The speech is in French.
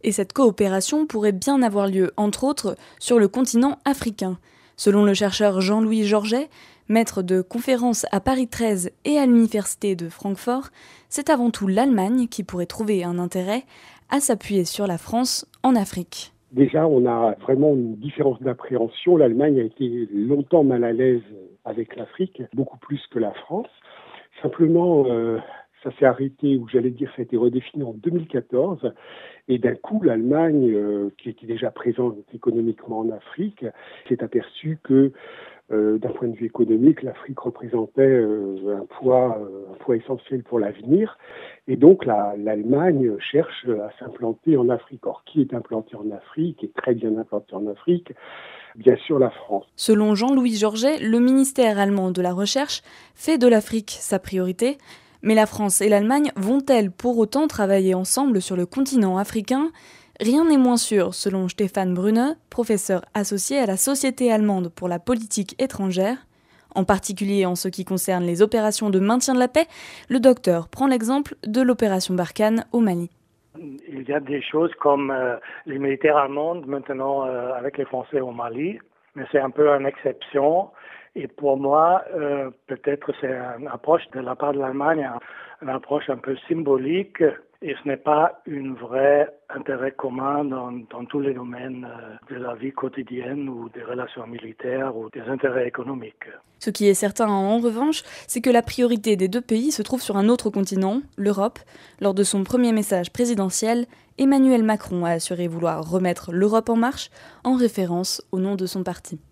Et cette coopération pourrait bien avoir lieu, entre autres, sur le continent africain. Selon le chercheur Jean-Louis Georget, maître de conférences à Paris 13 et à l'université de Francfort, c'est avant tout l'Allemagne qui pourrait trouver un intérêt à s'appuyer sur la France en Afrique. Déjà, on a vraiment une différence d'appréhension. L'Allemagne a été longtemps mal à l'aise avec l'Afrique, beaucoup plus que la France. Simplement, ça s'est arrêté, ou j'allais dire, ça a été redéfini en 2014. Et d'un coup, l'Allemagne, qui était déjà présente économiquement en Afrique, s'est aperçue que, d'un point de vue économique, l'Afrique représentait un poids essentiel pour l'avenir. Et donc, l'Allemagne cherche à s'implanter en Afrique. Or, qui est implanté en Afrique, est très bien implanté en Afrique? Bien sûr, la France. Selon Jean-Louis Georget, le ministère allemand de la Recherche fait de l'Afrique sa priorité. Mais la France et l'Allemagne vont-elles pour autant travailler ensemble sur le continent africain ? Rien n'est moins sûr, selon Stéphane Brune, professeur associé à la Société allemande pour la politique étrangère. En particulier en ce qui concerne les opérations de maintien de la paix, le docteur prend l'exemple de l'opération Barkhane au Mali. Il y a des choses comme les militaires allemands maintenant avec les Français au Mali, mais c'est un peu une exception. Et pour moi, peut-être c'est une approche de la part de l'Allemagne, une approche un peu symbolique, et ce n'est pas un vrai intérêt commun dans tous les domaines de la vie quotidienne ou des relations militaires ou des intérêts économiques. Ce qui est certain en revanche, c'est que la priorité des deux pays se trouve sur un autre continent, l'Europe. Lors de son premier message présidentiel, Emmanuel Macron a assuré vouloir remettre l'Europe en marche, en référence au nom de son parti.